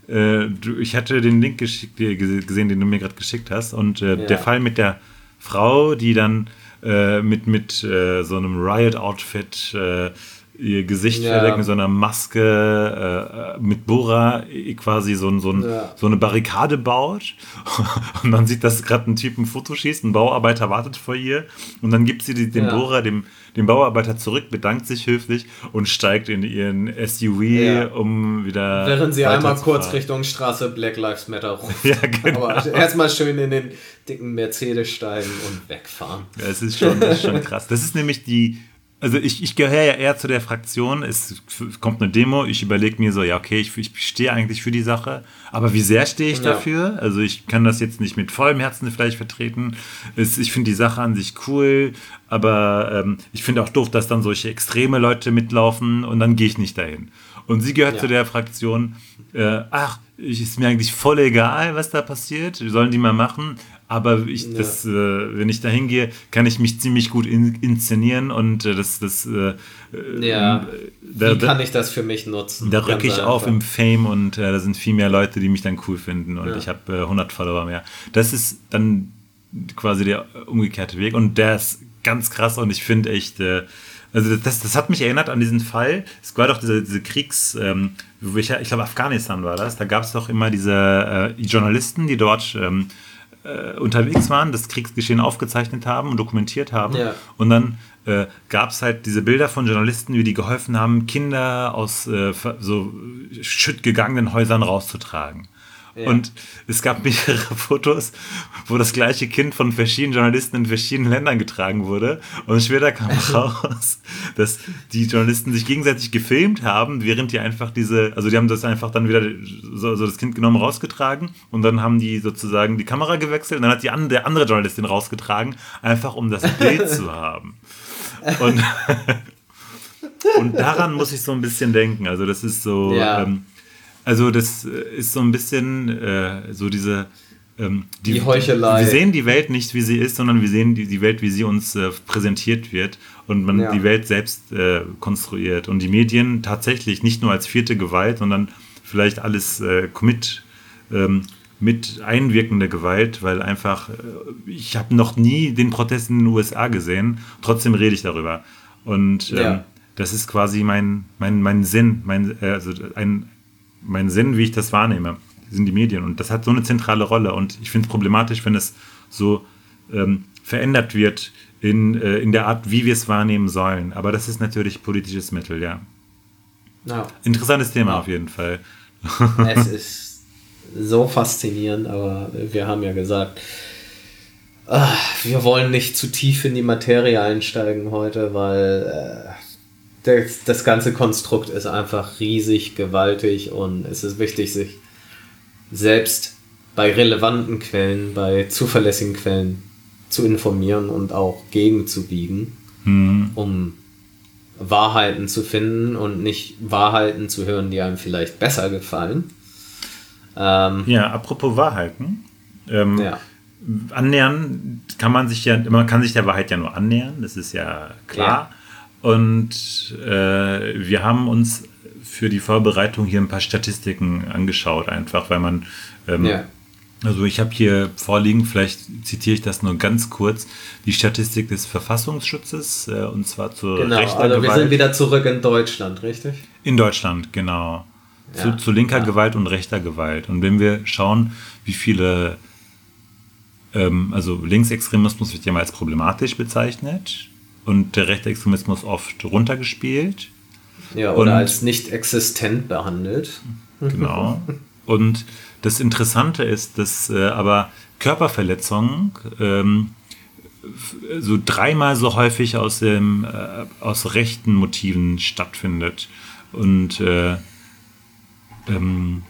äh, du, ich hatte den Link geschickt, gesehen, den du mir gerade geschickt hast. Und äh, ja. der Fall mit der Frau, die dann äh, mit, mit äh, so einem Riot-Outfit äh, ihr Gesicht ja. verdeckt, mit so einer Maske, äh, mit Bohrer quasi so, so, ein, ja. so eine Barrikade baut. Und man sieht, dass gerade ein Typ ein Foto schießt, ein Bauarbeiter wartet vor ihr. Und dann gibt sie den ja. Bohrer dem, dem Bauarbeiter zurück, bedankt sich höflich und steigt in ihren S U V, ja. um wieder Während sie einmal kurz Richtung Straße Black Lives Matter ruft. Ja, genau. Aber erstmal schön in den dicken Mercedes steigen und wegfahren. Ja, es ist schon, das ist schon krass. Das ist nämlich die Also ich, ich gehöre ja eher zu der Fraktion, es kommt eine Demo, ich überlege mir so, ja okay, ich, ich stehe eigentlich für die Sache, aber wie sehr stehe ich ja. dafür? Also ich kann das jetzt nicht mit vollem Herzen vielleicht vertreten, es, ich finde die Sache an sich cool, aber ähm, ich finde auch doof, dass dann solche extreme Leute mitlaufen und dann gehe ich nicht dahin. Und sie gehört ja. zu der Fraktion, äh, ach, ist mir eigentlich voll egal, was da passiert, sollen die mal machen. Aber ich, ja. das, äh, wenn ich da hingehe, kann ich mich ziemlich gut in, inszenieren und äh, das, das äh, ja. Da, Wie kann ich das für mich nutzen? Da rücke ich einfach auf im Fame und äh, da sind viel mehr Leute, die mich dann cool finden und ja. ich habe äh, hundert Follower mehr. Das ist dann quasi der umgekehrte Weg und der ist ganz krass und ich finde echt, äh, also das, das hat mich erinnert an diesen Fall. Es war doch diese, diese Kriegs, ähm, ich, ich glaube Afghanistan war das, da gab es doch immer diese äh, Journalisten, die dort ähm, Äh, unterwegs waren, das Kriegsgeschehen aufgezeichnet haben und dokumentiert haben. Ja. Und dann äh, gab es halt diese Bilder von Journalisten, wie die geholfen haben, Kinder aus äh, so schüttgegangenen Häusern rauszutragen. Ja. Und es gab mehrere Fotos, wo das gleiche Kind von verschiedenen Journalisten in verschiedenen Ländern getragen wurde. Und später kam raus, dass die Journalisten sich gegenseitig gefilmt haben, während die einfach diese, also die haben das einfach dann wieder so, so das Kind genommen, rausgetragen und dann haben die sozusagen die Kamera gewechselt und dann hat die andere, der andere Journalistin rausgetragen, einfach um das Bild zu haben. Und, und daran muss ich so ein bisschen denken. Also das ist so... Ja. Ähm, Also das ist so ein bisschen äh, so diese ähm, die, die Heuchelei. Wir sehen die Welt nicht, wie sie ist, sondern wir sehen die, die Welt, wie sie uns äh, präsentiert wird und man ja. die Welt selbst äh, konstruiert. Und die Medien tatsächlich nicht nur als vierte Gewalt, sondern vielleicht alles äh, mit, ähm, mit einwirkende Gewalt, weil einfach, äh, ich habe noch nie den Protest in den U S A gesehen, trotzdem rede ich darüber. Und ähm, ja. das ist quasi mein, mein, mein Sinn, mein, äh, also ein mein Sinn, wie ich das wahrnehme, sind die Medien. Und das hat so eine zentrale Rolle. Und ich finde es problematisch, wenn es so ähm, verändert wird in, äh, in der Art, wie wir es wahrnehmen sollen. Aber das ist natürlich politisches Mittel, ja. ja. Interessantes Thema ja. auf jeden Fall. Es ist so faszinierend, aber wir haben ja gesagt, ach, wir wollen nicht zu tief in die Materie einsteigen heute, weil... Äh, Das, das ganze Konstrukt ist einfach riesig, gewaltig und es ist wichtig, sich selbst bei relevanten Quellen, bei zuverlässigen Quellen zu informieren und auch gegenzubiegen, mhm. um Wahrheiten zu finden und nicht Wahrheiten zu hören, die einem vielleicht besser gefallen. Ähm, ja, apropos Wahrheiten. Ähm, ja. Annähern kann man sich ja, man kann sich der Wahrheit ja nur annähern, das ist ja klar. Ja. Und äh, wir haben uns für die Vorbereitung hier ein paar Statistiken angeschaut, einfach weil man, ähm, ja. also ich habe hier vorliegen, vielleicht zitiere ich das nur ganz kurz, die Statistik des Verfassungsschutzes, äh, und zwar zur genau, rechter also Gewalt. Wir sind wieder zurück in Deutschland, richtig? In Deutschland, genau. Ja. Zu, zu linker ja. Gewalt und rechter Gewalt. Und wenn wir schauen, wie viele, ähm, also Linksextremismus wird ja mal als problematisch bezeichnet, und der rechte Extremismus oft runtergespielt. Ja, oder und, als nicht existent behandelt. Genau. Und das Interessante ist, dass äh, aber Körperverletzung ähm, so dreimal so häufig aus, dem, äh, aus rechten Motiven stattfindet. Und äh, ähm,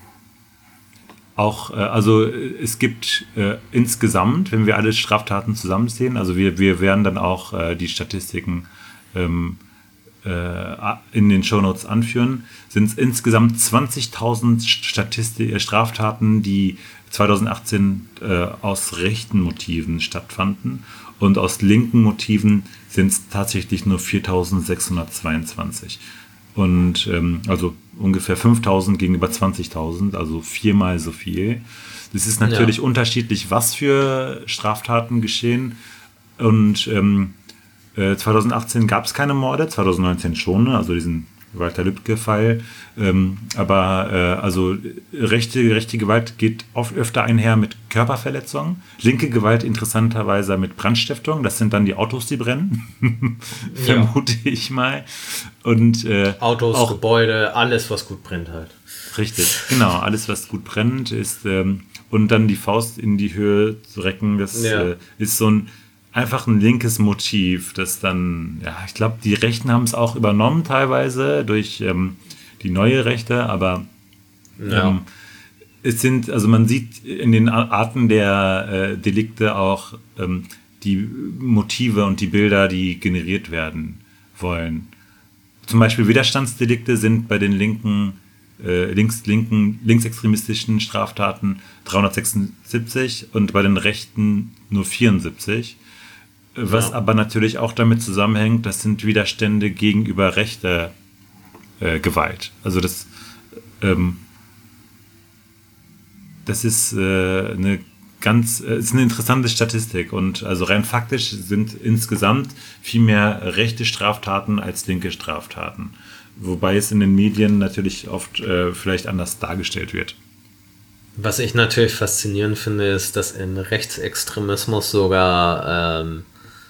auch, äh, also es gibt äh, insgesamt, wenn wir alle Straftaten zusammenzählen, also wir, wir werden dann auch äh, die Statistiken ähm, äh, in den Shownotes anführen, sind es insgesamt zwanzigtausend Statistik, äh, Straftaten, die zweitausendachtzehn äh, aus rechten Motiven stattfanden und aus linken Motiven sind es tatsächlich nur viertausendsechshundertzweiundzwanzig. Und ähm, also ungefähr fünftausend gegenüber zwanzigtausend, also viermal so viel. Es ist natürlich ja. unterschiedlich, was für Straftaten geschehen. Und ähm, äh, zweitausendachtzehn gab es keine Morde, zweitausendneunzehn schon, ne? Also diesen Walter Lübcke-Fall. Ähm, aber äh, also rechte, rechte Gewalt geht oft öfter einher mit Körperverletzungen. Linke Gewalt interessanterweise mit Brandstiftung. Das sind dann die Autos, die brennen. Vermute ja. ich mal. Und äh, Autos, auch, Gebäude, alles, was gut brennt halt. Richtig, genau. Alles, was gut brennt, ist ähm, und dann die Faust in die Höhe zu recken, das ja. äh, ist so ein einfach ein linkes Motiv, das dann, ja, ich glaube, die Rechten haben es auch übernommen teilweise durch ähm, die neue Rechte, aber ja. ähm, es sind, also man sieht in den Arten der äh, Delikte auch ähm, die Motive und die Bilder, die generiert werden wollen. Zum Beispiel Widerstandsdelikte sind bei den linken, äh, links, linken, linksextremistischen Straftaten dreihundertsechsundsiebzig und bei den Rechten nur vierundsiebzig. Was ja. aber natürlich auch damit zusammenhängt, das sind Widerstände gegenüber rechter äh, Gewalt. Also das, ähm, das ist äh, eine ganz, äh, ist eine interessante Statistik und also rein faktisch sind insgesamt viel mehr rechte Straftaten als linke Straftaten. Wobei es in den Medien natürlich oft äh, vielleicht anders dargestellt wird. Was ich natürlich faszinierend finde, ist, dass in Rechtsextremismus sogar ähm,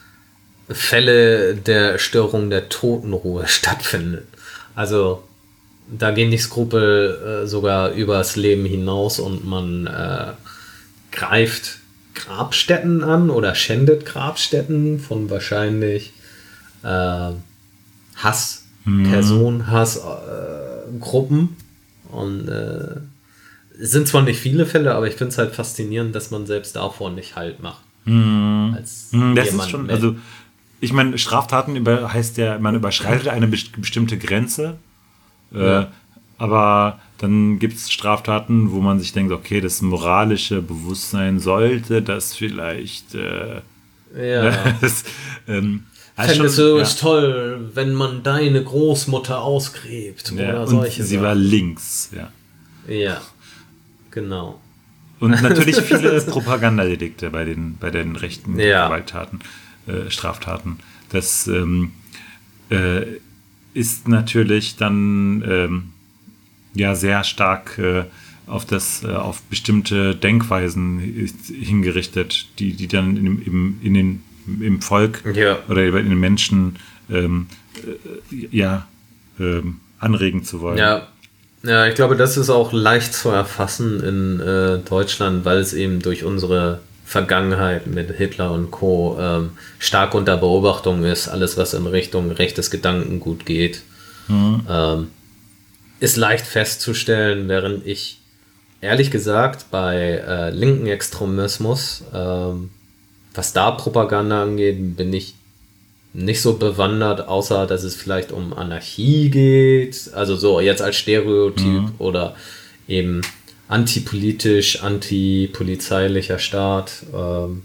Fälle der Störung der Totenruhe stattfinden. Also da gehen die Skrupel äh, sogar übers Leben hinaus und man äh, greift Grabstätten an oder schändet Grabstätten von wahrscheinlich äh, Hasspersonen, mhm. Hassgruppen äh, und äh, es sind zwar nicht viele Fälle, aber ich finde es halt faszinierend, dass man selbst davor nicht Halt macht. Mhm. Als das ist schon, mit. Also ich meine, Straftaten über, heißt ja, man überschreitet eine bestimmte Grenze, äh, ja. aber dann gibt es Straftaten, wo man sich denkt, okay, das moralische Bewusstsein sollte das vielleicht äh, ja. das, ähm, Fändest du es ja. toll, wenn man deine Großmutter ausgräbt ja, oder und solche sie Sachen. war links, ja. Ja, genau. Und natürlich viele Propagandadelikte bei den, bei den rechten ja. Gewalttaten, äh, Straftaten. Das ähm, äh, ist natürlich dann ähm, ja sehr stark äh, auf das, äh, auf bestimmte Denkweisen hingerichtet, die, die dann im, im, in den, im Volk ja. oder in den Menschen ähm, äh, ja, ähm, anregen zu wollen. Ja. Ja, ich glaube, das ist auch leicht zu erfassen in äh, Deutschland, weil es eben durch unsere Vergangenheit mit Hitler und Co. Ähm, stark unter Beobachtung ist. Alles, was in Richtung rechtes Gedankengut geht, mhm. ähm, ist leicht festzustellen, während ich ehrlich gesagt bei äh, linken Extremismus, ähm, was da Propaganda angeht, bin ich nicht so bewandert, außer dass es vielleicht um Anarchie geht, also so jetzt als Stereotyp mhm. oder eben antipolitisch, antipolizeilicher Staat. Ähm,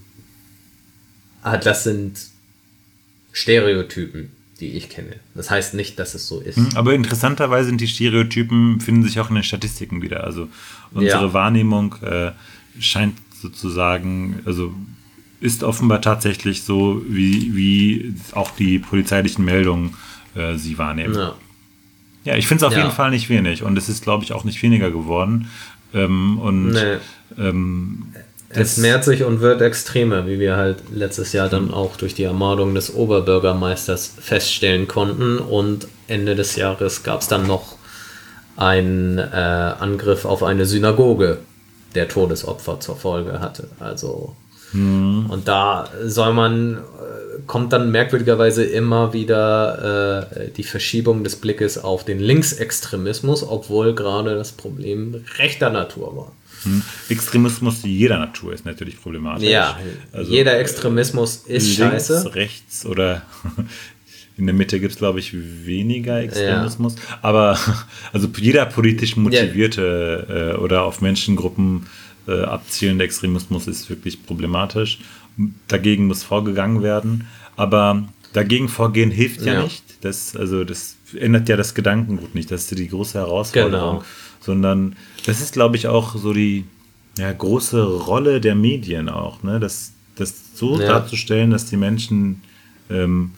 das sind Stereotypen, die ich kenne. Das heißt nicht, dass es so ist. Aber interessanterweise sind die Stereotypen, finden sich auch in den Statistiken wieder. Also unsere ja. Wahrnehmung äh, scheint sozusagen, also ist offenbar tatsächlich so, wie, wie auch die polizeilichen Meldungen äh, sie wahrnehmen. Ja, ja ich finde es auf ja. jeden Fall nicht wenig. Und es ist, glaube ich, auch nicht weniger geworden. Ähm, und nee. ähm, es mehrt sich und wird extremer, wie wir halt letztes Jahr dann auch durch die Ermordung des Oberbürgermeisters feststellen konnten. Und Ende des Jahres gab es dann noch einen äh, Angriff auf eine Synagoge, der Todesopfer zur Folge hatte. Also hm. und da soll man, kommt dann merkwürdigerweise immer wieder äh, die Verschiebung des Blickes auf den Linksextremismus, obwohl gerade das Problem rechter Natur war. Extremismus jeder Natur ist natürlich problematisch. Ja, also jeder Extremismus ist links, scheiße. Rechts oder in der Mitte gibt es, glaube ich, weniger Extremismus. Ja. Aber also jeder politisch motivierte ja. äh, oder auf Menschengruppen äh, abzielende Extremismus ist wirklich problematisch. Dagegen muss vorgegangen werden. Aber dagegen vorgehen hilft ja, Ja. nicht. Das, also das ändert ja das Gedankengut nicht. Das ist die große Herausforderung. Genau. Sondern das ist, glaube ich, auch so die ja, große Rolle der Medien auch. Ne? Das, das so Ja. darzustellen, dass die Menschen ähm,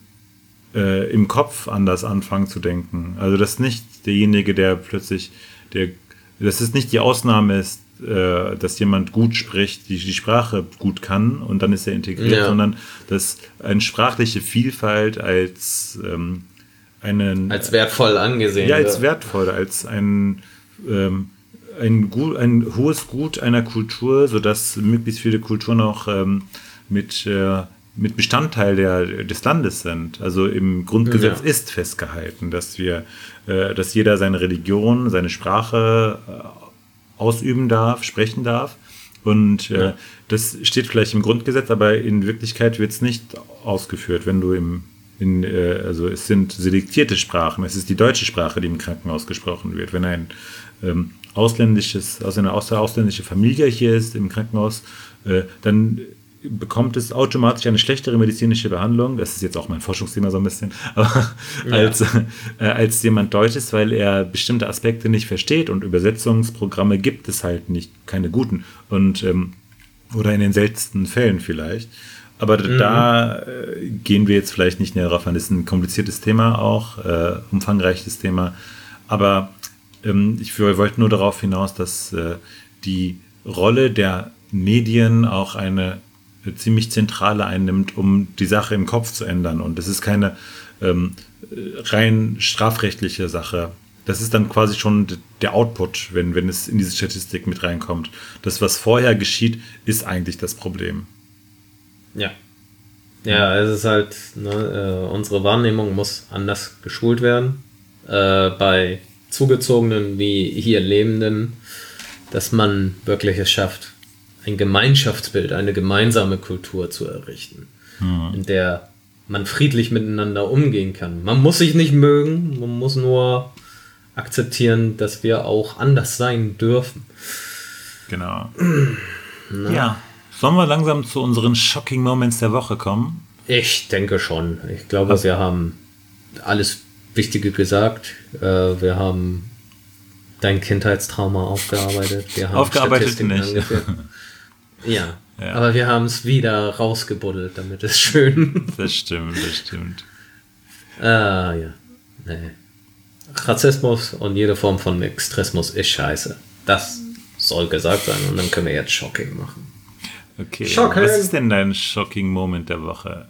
äh, im Kopf anders anfangen zu denken. Also dass nicht derjenige, der plötzlich, der, dass es nicht die Ausnahme ist, äh, dass jemand gut spricht, die die Sprache gut kann und dann ist er integriert, Ja. sondern dass eine sprachliche Vielfalt als ähm, einen Als wertvoll angesehen ja als wird. wertvoll, als ein ähm, ein, gut, ein hohes Gut einer Kultur, sodass möglichst viele Kulturen auch ähm, mit, äh, mit Bestandteil der, des Landes sind. Also im Grundgesetz Ja. ist festgehalten, dass wir, äh, dass jeder seine Religion, seine Sprache äh, ausüben darf, sprechen darf. Und äh, Ja. das steht vielleicht im Grundgesetz, aber in Wirklichkeit wird es nicht ausgeführt, wenn du im in, äh, also es sind selektierte Sprachen. Es ist die deutsche Sprache, die im Krankenhaus gesprochen wird. Wenn ein ähm, ausländisches, aus einer aus- ausländische Familie hier ist im Krankenhaus, äh, dann bekommt es automatisch eine schlechtere medizinische Behandlung. Das ist jetzt auch mein Forschungsthema so ein bisschen, aber Ja. als, äh, als jemand Deutsch ist, weil er bestimmte Aspekte nicht versteht und Übersetzungsprogramme gibt es halt nicht, keine guten. Und ähm, oder in den seltensten Fällen vielleicht. Aber Mhm. da äh, gehen wir jetzt vielleicht nicht näher drauf an. Das ist ein kompliziertes Thema auch, äh, umfangreiches Thema. Aber ähm, ich w- wollte nur darauf hinaus, dass äh, die Rolle der Medien auch eine äh, ziemlich zentrale einnimmt, um die Sache im Kopf zu ändern. Und das ist keine ähm, äh, rein strafrechtliche Sache. Das ist dann quasi schon d- der Output, wenn, wenn es in diese Statistik mit reinkommt. Das, was vorher geschieht, ist eigentlich das Problem. Ja. Ja, es ist halt, ne, äh, unsere Wahrnehmung muss anders geschult werden. Äh, bei Zugezogenen wie hier Lebenden, dass man wirklich es schafft, ein Gemeinschaftsbild, eine gemeinsame Kultur zu errichten, in der man friedlich miteinander umgehen kann. Man muss sich nicht mögen, man muss nur akzeptieren, dass wir auch anders sein dürfen. Genau. Ja. Sollen wir langsam zu unseren Shocking Moments der Woche kommen? Ich denke schon. Ich glaube, Was? wir haben alles Wichtige gesagt. Äh, wir haben dein Kindheitstrauma aufgearbeitet. Wir haben Aufgearbeitet Statistiken nicht. angeführt. Ja, Ja. aber wir haben es wieder rausgebuddelt, damit es schön. Das stimmt, das stimmt. Ah, ja. Nee. Rassismus und jede Form von Extremismus ist scheiße. Das soll gesagt sein und dann können wir jetzt Shocking machen. Okay. Shocking. Was ist denn dein Shocking Moment der Woche?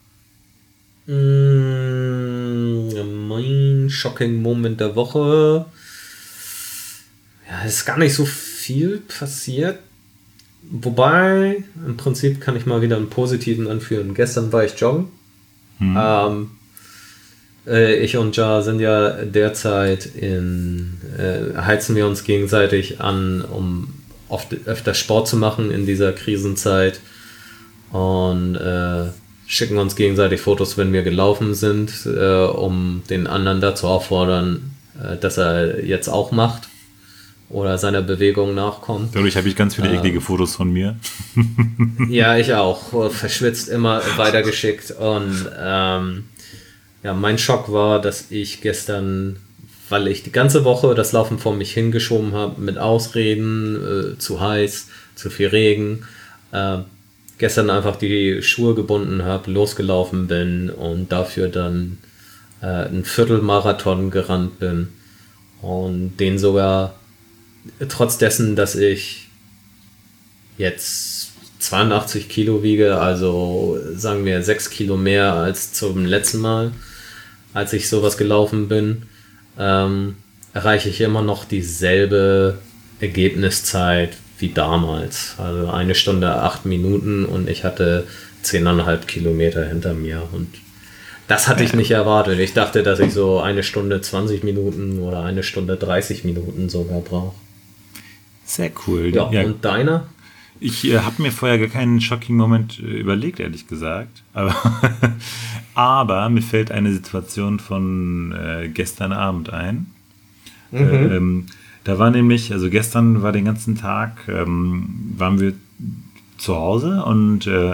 Mm, mein Shocking Moment der Woche. Ja, es ist gar nicht so viel passiert. Wobei, im Prinzip kann ich mal wieder einen positiven anführen. Gestern war ich joggen. Ähm, äh, ich und Ja sind ja derzeit in, äh, heizen wir uns gegenseitig an, um oft öfter Sport zu machen in dieser Krisenzeit. Und äh, schicken uns gegenseitig Fotos, wenn wir gelaufen sind, äh, um den anderen dazu auffordern, äh, dass er jetzt auch macht oder seiner Bewegung nachkommt. Dadurch habe ich ganz viele eklige Fotos von mir. Ja, ich auch. Verschwitzt immer weitergeschickt. Und ähm, ja, mein Schock war, dass ich gestern, weil ich die ganze Woche das Laufen vor mich hingeschoben habe, mit Ausreden, äh, zu heiß, zu viel Regen, äh, gestern einfach die Schuhe gebunden habe, losgelaufen bin und dafür dann äh, einen Viertelmarathon gerannt bin. Und den sogar, trotz dessen, dass ich jetzt zweiundachtzig Kilo wiege, also sagen wir sechs Kilo mehr als zum letzten Mal, als ich sowas gelaufen bin, ähm, erreiche ich immer noch dieselbe Ergebniszeit wie damals. Also eine Stunde, acht Minuten und ich hatte zehneinhalb Kilometer hinter mir und das hatte ich nicht erwartet. Ich dachte, dass ich so eine Stunde zwanzig Minuten oder eine Stunde dreißig Minuten sogar brauche. Sehr cool. Ja, Ja, und deiner? ich äh, habe mir vorher gar keinen Shocking-Moment äh, überlegt, ehrlich gesagt. Aber, aber mir fällt eine Situation von äh, gestern Abend ein. Äh, ähm, da war nämlich, also gestern war den ganzen Tag, ähm, waren wir zu Hause und äh,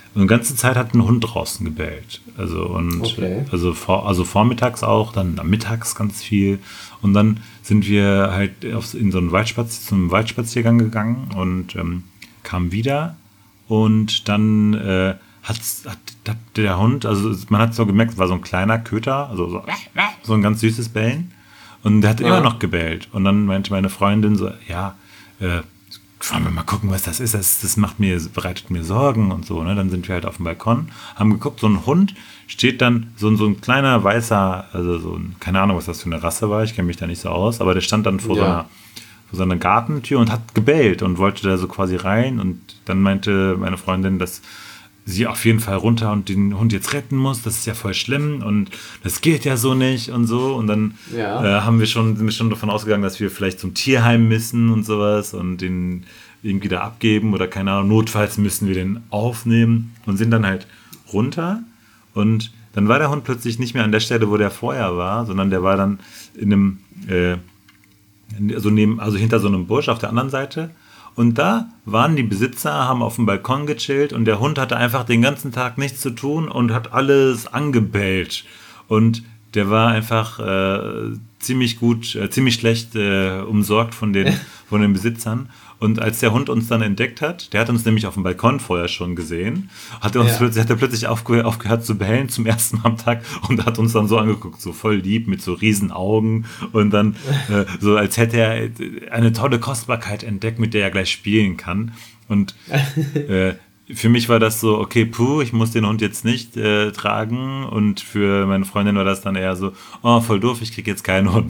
Und die ganze Zeit hat ein Hund draußen gebellt. Also, und Okay. also, vor, also vormittags auch, dann mittags ganz viel. Und dann sind wir halt auf, in so einen Waldspaz- zum Waldspaziergang gegangen und ähm, kamen wieder. Und dann äh, hat, hat, hat der Hund, also man hat so gemerkt, es war so ein kleiner Köter, also so, so ein ganz süßes Bellen. Und der hat Ja. immer noch gebellt. Und dann meinte meine Freundin so, ja, äh, wollen wir mal gucken, was das ist. Das, das macht mir, bereitet mir Sorgen und so. Ne? Dann sind wir halt auf dem Balkon, haben geguckt, so ein Hund steht dann, so, ein- so ein kleiner weißer, also so ein, keine Ahnung, was das für eine Rasse war, ich kenne mich da nicht so aus, aber der stand dann vor, Ja. so einer, vor so einer Gartentür und hat gebellt und wollte da so quasi rein. Und dann meinte meine Freundin, dass sie auf jeden Fall runter und den Hund jetzt retten muss. Das ist ja voll schlimm und das geht ja so nicht und so. Und dann Ja. äh, haben wir schon, sind wir schon davon ausgegangen, dass wir vielleicht zum Tierheim müssen und sowas und den irgendwie da abgeben oder keine Ahnung, notfalls müssen wir den aufnehmen und sind dann halt runter und dann war der Hund plötzlich nicht mehr an der Stelle, wo der vorher war, sondern der war dann in einem, äh, also, neben, also hinter so einem Busch auf der anderen Seite. Und da waren die Besitzer, haben auf dem Balkon gechillt und der Hund hatte einfach den ganzen Tag nichts zu tun und hat alles angebellt. Und der war einfach äh, ziemlich gut, äh, ziemlich schlecht äh, umsorgt von den, von den Besitzern. Und als der Hund uns dann entdeckt hat, der hat uns nämlich auf dem Balkon vorher schon gesehen, hat er, uns Ja. plötzlich, hat er plötzlich aufgehört, aufgehört zu bellen zum ersten Mal am Tag und hat uns dann so angeguckt, so voll lieb, mit so riesen Augen und dann äh, so, als hätte er eine tolle Kostbarkeit entdeckt, mit der er gleich spielen kann. Und äh, für mich war das so, okay, puh, ich muss den Hund jetzt nicht äh, tragen. Und für meine Freundin war das dann eher so, oh, voll doof, ich krieg jetzt keinen Hund.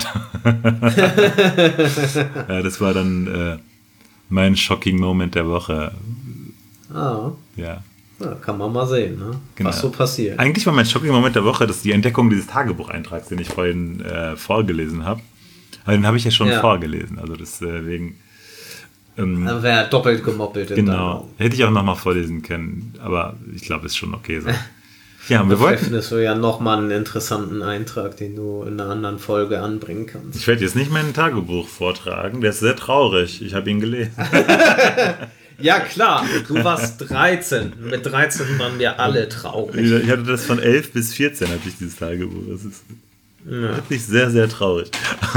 Ja, das war dann äh, mein shocking Moment der Woche. Ah, Ja. ja, kann man mal sehen, ne? Genau. Was so passiert. Eigentlich war mein shocking Moment der Woche, dass die Entdeckung dieses Tagebucheintrags, den ich vorhin äh, vorgelesen habe. Aber den habe ich ja schon Ja. vorgelesen. Also deswegen. Ähm, Dann wäre doppelt gemoppelt in deinen genau. Augen. Hätte ich auch nochmal vorlesen können. Aber ich glaube, ist schon okay so. Ja, und wir Vielleicht wollten. findest du ja nochmal einen interessanten Eintrag, den du in einer anderen Folge anbringen kannst. Ich werde jetzt nicht mein Tagebuch vortragen. Der ist sehr traurig. Ich habe ihn gelesen. Ja, klar, du warst dreizehn. Mit dreizehn waren wir alle traurig. Ich hatte das von elf bis vierzehn, hatte ich dieses Tagebuch. Das ist Ja. wirklich sehr, sehr traurig.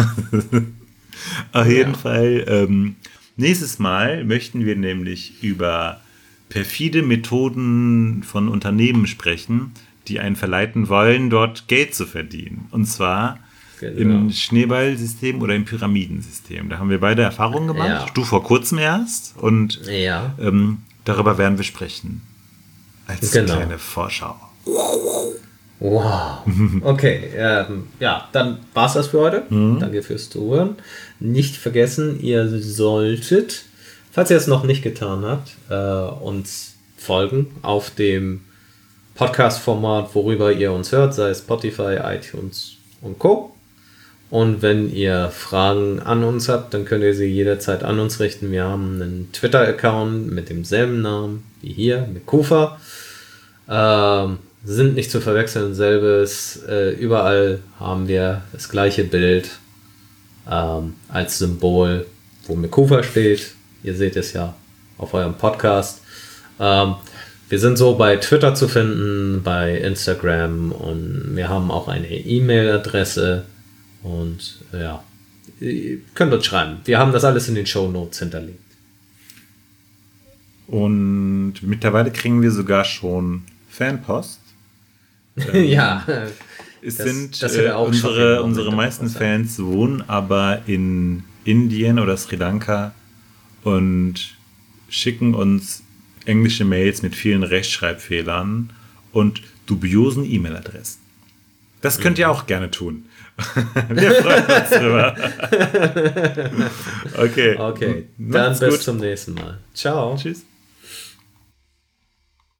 Auf jeden Ja. Fall. Ähm, nächstes Mal möchten wir nämlich über perfide Methoden von Unternehmen sprechen, die einen verleiten wollen, dort Geld zu verdienen. Und zwar Genau. im Schneeballsystem oder im Pyramidensystem. Da haben wir beide Erfahrungen gemacht. Ja. Du vor kurzem erst. Und Ja. ähm, darüber werden wir sprechen. Als Genau. kleine Vorschau. Wow. Okay, ähm, ja, dann war's das für heute. Danke fürs Zuhören. Nicht vergessen, ihr solltet, falls ihr es noch nicht getan habt, äh, uns folgen auf dem Podcast-Format, worüber ihr uns hört, sei es Spotify, iTunes und Co. Und wenn ihr Fragen an uns habt, dann könnt ihr sie jederzeit an uns richten. Wir haben einen Twitter-Account mit demselben Namen wie hier, mit Kufa. Ähm, sind nicht zu verwechseln, selbes. Äh, überall haben wir das gleiche Bild ähm, als Symbol, wo Mikufa steht. Ihr seht es ja auf eurem Podcast. Ähm, wir sind so bei Twitter zu finden, bei Instagram und wir haben auch eine E-Mail-Adresse und ja, ihr könnt uns schreiben. Wir haben das alles in den Shownotes hinterlegt. Und mittlerweile kriegen wir sogar schon Fanpost. Ja, Es Das- sind das hätte äh, auch schon unsere, den Moment unsere der meisten Woche sein. Fans wohnen aber in Indien oder Sri Lanka und schicken uns englische Mails mit vielen Rechtschreibfehlern und dubiosen E-Mail-Adressen. Das könnt ihr auch gerne tun. Wir freuen uns drüber. Okay. okay. Dann Macht's bis gut. zum nächsten Mal. Ciao. Tschüss.